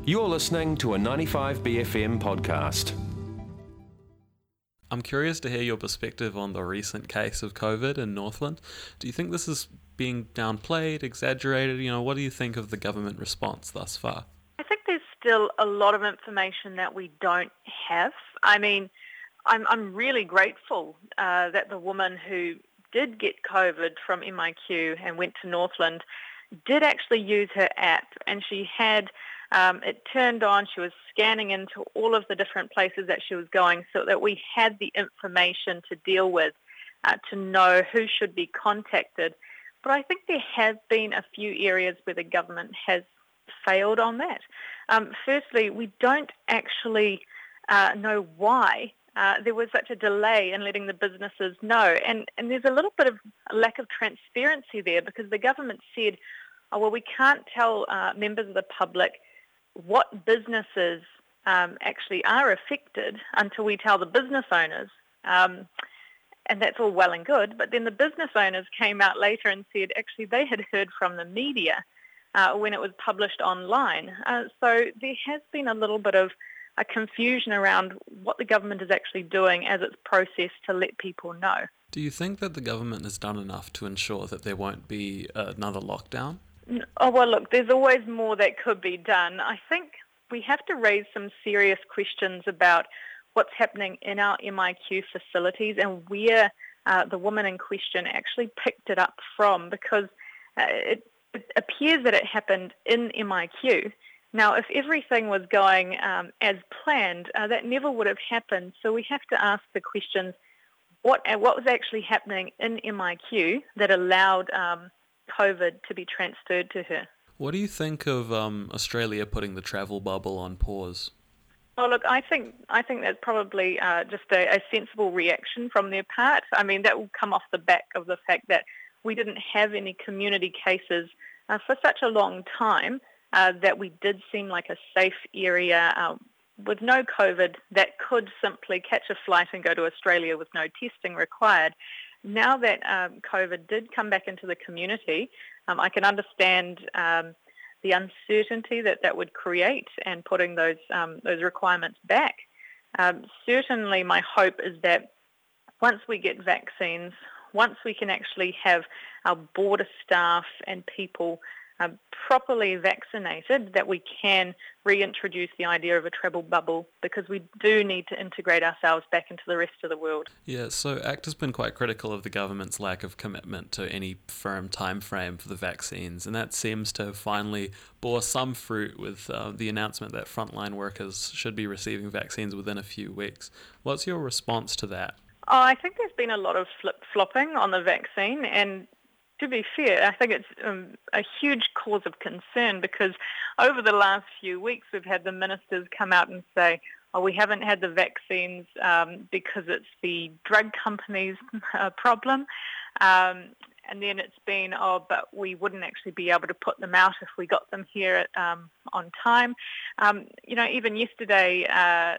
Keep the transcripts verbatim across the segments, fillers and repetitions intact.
You're listening to a ninety-five B F M podcast. I'm curious to hear your perspective on the recent case of COVID in Northland. Do you think this is being downplayed, exaggerated? You know, what do you think of the government response thus far? I think there's still a lot of information that we don't have. I mean, I'm, I'm really grateful uh, that the woman who did get COVID from M I Q and went to Northland did actually use her app, and she had um, it turned on. She was scanning into all of the different places that she was going so that we had the information to deal with, uh, to know who should be contacted. But I think there have been a few areas where the government has failed on that. Um, firstly, we don't actually uh, know why uh, there was such a delay in letting the businesses know. And, and there's a little bit of a lack of transparency there, because the government said, oh, well, we can't tell uh, members of the public what businesses um, actually are affected until we tell the business owners. Um, and that's all well and good. But then the business owners came out later and said, actually, they had heard from the media uh, when it was published online. Uh, so there has been a little bit of a confusion around what the government is actually doing as it's processed to let people know. Do you think that the government has done enough to ensure that there won't be another lockdown? Oh, well, look, there's always more that could be done. I think we have to raise some serious questions about what's happening in our M I Q facilities and where uh, the woman in question actually picked it up from, because uh, it, it appears that it happened in M I Q. Now, if everything was going um, as planned, uh, that never would have happened. So we have to ask the questions, what, what was actually happening in M I Q that allowed um, COVID to be transferred to her? What do you think of um, Australia putting the travel bubble on pause? Oh, look, I think I think that's probably uh, just a, a sensible reaction from their part. I mean, that will come off the back of the fact that we didn't have any community cases uh, for such a long time, uh, that we did seem like a safe area uh, with no COVID that could simply catch a flight and go to Australia with no testing required. Now that um, COVID did come back into the community, um, I can understand um, the uncertainty that that would create and putting those um, those requirements back. Um, certainly my hope is that once we get vaccines, once we can actually have our border staff and people Um, properly vaccinated, that we can reintroduce the idea of a travel bubble, because we do need to integrate ourselves back into the rest of the world. Yeah, so ACT has been quite critical of the government's lack of commitment to any firm time frame for the vaccines, and that seems to have finally bore some fruit with uh, the announcement that frontline workers should be receiving vaccines within a few weeks. What's your response to that? Oh, I think there's been a lot of flip-flopping on the vaccine, and to be fair, I think it's um, a huge cause of concern, because over the last few weeks we've had the ministers come out and say, oh, we haven't had the vaccines um, because it's the drug companies' uh, problem. Um, and then it's been, oh, but we wouldn't actually be able to put them out if we got them here at, um, on time. Um, you know, even yesterday uh,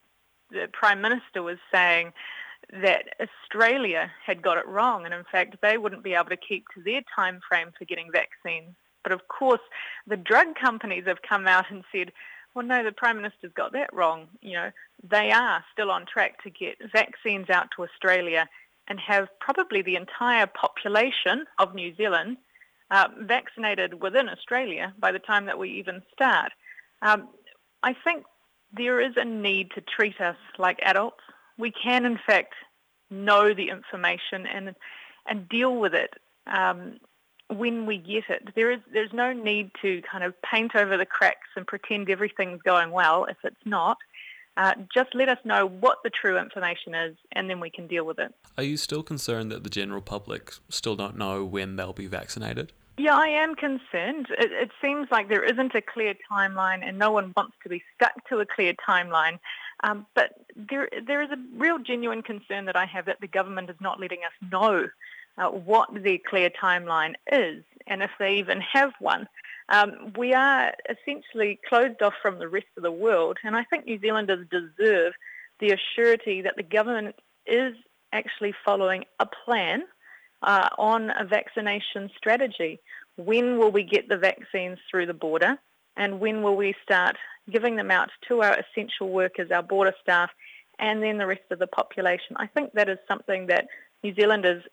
the Prime Minister was saying that Australia had got it wrong, and in fact they wouldn't be able to keep to their time frame for getting vaccines. But of course the drug companies have come out and said, well, no, the Prime Minister's got that wrong. You know, they are still on track to get vaccines out to Australia and have probably the entire population of New Zealand uh, vaccinated within Australia by the time that we even start. Um, I think there is a need to treat us like adults. We can, in fact, know the information and and deal with it um, when we get it. There is there's no need to kind of paint over the cracks and pretend everything's going well if it's not. Uh, just let us know what the true information is, and then we can deal with it. Are you still concerned that the general public still don't know when they'll be vaccinated? Yeah, I am concerned. It, it seems like there isn't a clear timeline, and no one wants to be stuck to a clear timeline. Um, but there, there is a real genuine concern that I have that the government is not letting us know uh, what their clear timeline is, and if they even have one. Um, we are essentially closed off from the rest of the world, and I think New Zealanders deserve the assurity that the government is actually following a plan uh, on a vaccination strategy. When will we get the vaccines through the border? And when will we start giving them out to our essential workers, our border staff, and then the rest of the population? I think that is something that New Zealanders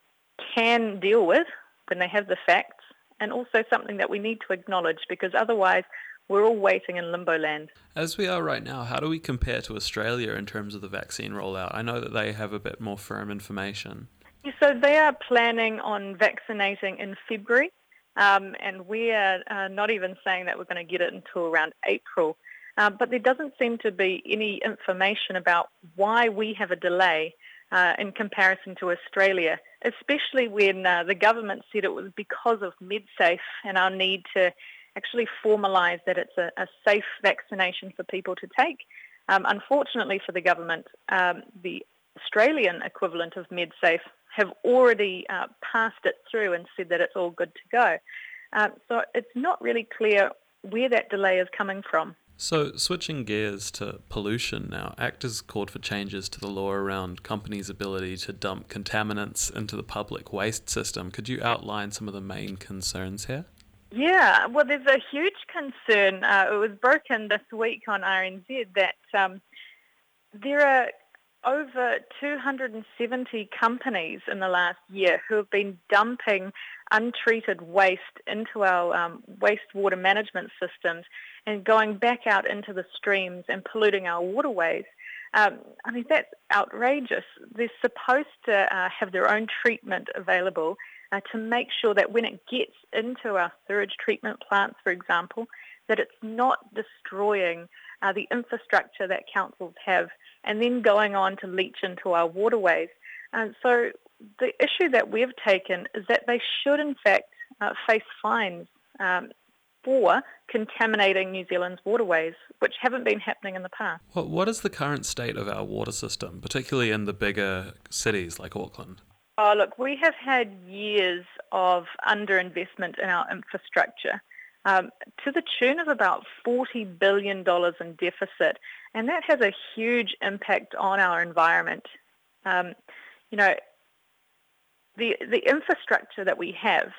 can deal with when they have the facts, and also something that we need to acknowledge, because otherwise we're all waiting in limbo land. As we are right now, how do we compare to Australia in terms of the vaccine rollout? I know that they have a bit more firm information. Yeah, so they are planning on vaccinating in February, um, and we are uh, not even saying that we're going to get it until around April. Uh, but there doesn't seem to be any information about why we have a delay uh, in comparison to Australia, especially when uh, the government said it was because of MedSafe and our need to actually formalise that it's a, a safe vaccination for people to take. Um, unfortunately for the government, um, the Australian equivalent of MedSafe have already uh, passed it through and said that it's all good to go. Um, so it's not really clear where that delay is coming from. So, switching gears to pollution now, actors called for changes to the law around companies' ability to dump contaminants into the public waste system. Could you outline some of the main concerns here? Yeah, well, there's a huge concern. Uh, it was broken this week on R N Z that um, there are over two hundred seventy companies in the last year who have been dumping untreated waste into our um, wastewater management systems and going back out into the streams and polluting our waterways. Um, I mean, that's outrageous. They're supposed to uh, have their own treatment available uh, to make sure that when it gets into our sewage treatment plants, for example, that it's not destroying uh, the infrastructure that councils have and then going on to leach into our waterways. And so the issue that we've taken is that they should, in fact, uh, face fines um, for contaminating New Zealand's waterways, which haven't been happening in the past. What What is the current state of our water system, particularly in the bigger cities like Auckland? Oh, look, we have had years of underinvestment in our infrastructure um, to the tune of about forty billion dollars in deficit, and that has a huge impact on our environment. Um, you know, the the infrastructure that we have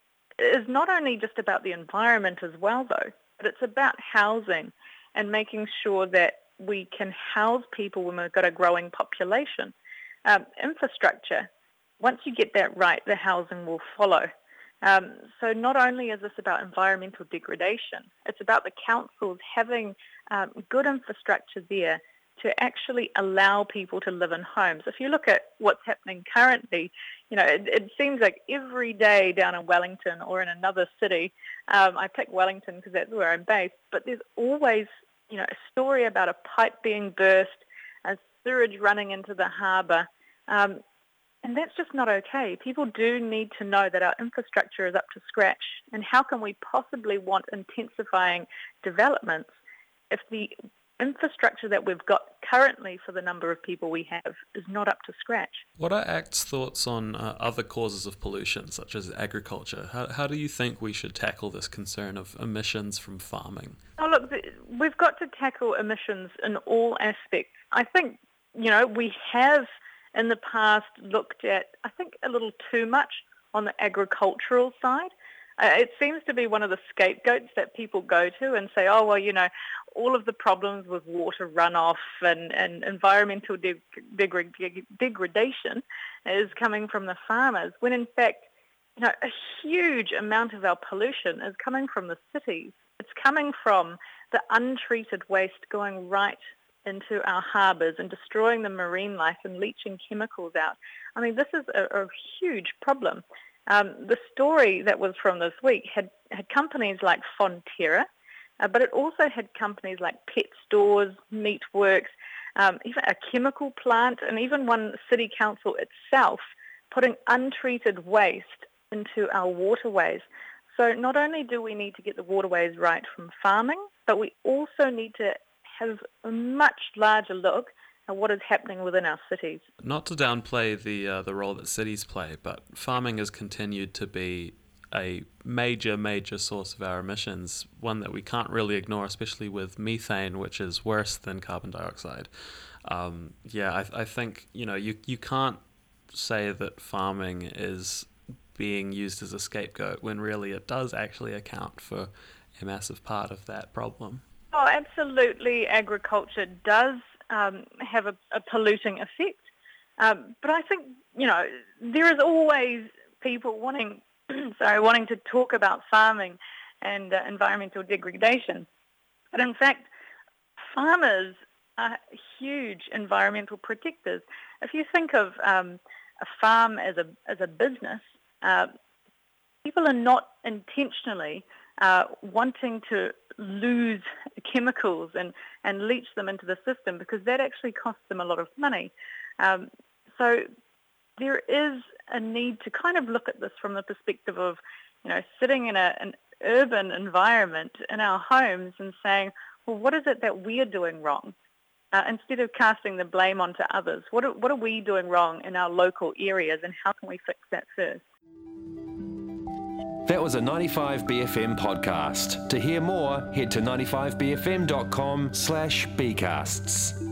is not only just about the environment as well, though, but it's about housing and making sure that we can house people when we've got a growing population. Um, infrastructure, once you get that right, the housing will follow. Um, so not only is this about environmental degradation, it's about the councils having um, good infrastructure there to actually allow people to live in homes. If you look at what's happening currently, you know, it, it seems like every day down in Wellington or in another city, um, I pick Wellington because that's where I'm based, but there's always, you know, a story about a pipe being burst, a sewage running into the harbour, um, and that's just not okay. People do need to know that our infrastructure is up to scratch, and how can we possibly want intensifying developments if the infrastructure that we've got currently for the number of people we have is not up to scratch. What are ACT's thoughts on uh, other causes of pollution, such as agriculture? How, how do you think we should tackle this concern of emissions from farming? Oh, look, we've got to tackle emissions in all aspects. I think, you know, we have in the past looked at, I think, a little too much on the agricultural side. Uh, it seems to be one of the scapegoats that people go to and say, oh, well, you know, all of the problems with water runoff and, and environmental de- degra- degradation is coming from the farmers, when in fact, you know, a huge amount of our pollution is coming from the cities. It's coming from the untreated waste going right into our harbours and destroying the marine life and leaching chemicals out. I mean, this is a, a huge problem. Um, the story that was from this week had, had companies like Fonterra, uh, but it also had companies like pet stores, Meatworks, um, even a chemical plant, and even one city council itself putting untreated waste into our waterways. So not only do we need to get the waterways right from farming, but we also need to have a much larger look at what is happening within our cities. Not to downplay the uh, the role that cities play, but farming has continued to be a major, major source of our emissions, one that we can't really ignore, especially with methane, which is worse than carbon dioxide. Um, yeah, I, I think, you know, you, you can't say that farming is being used as a scapegoat when really it does actually account for a massive part of that problem. Oh, absolutely. Agriculture does um, have a, a polluting effect. Um, but I think, you know, there is always people wanting, sorry, wanting to talk about farming and uh, environmental degradation. But in fact, farmers are huge environmental protectors. If you think of um, a farm as a as a business, uh, people are not intentionally uh, wanting to lose chemicals and, and leach them into the system, because that actually costs them a lot of money. Um, so there is a need to kind of look at this from the perspective of, you know, sitting in a, an urban environment in our homes and saying, well, what is it that we are doing wrong? Uh, instead of casting the blame onto others, what are, what are we doing wrong in our local areas, and how can we fix that first? That was a ninety-five B F M podcast. To hear more, head to ninety-five b f m dot com slash bcasts.